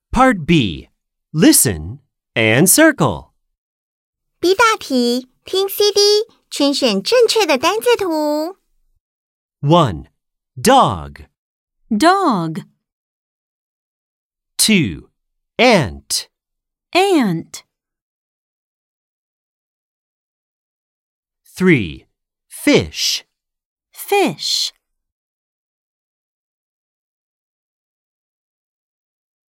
Part B. Listen and circle. B 大题，听 CD， 圈选正确的单字图。 1. Dog. Dog, 2. Ant. ant, 3. Fish. fish,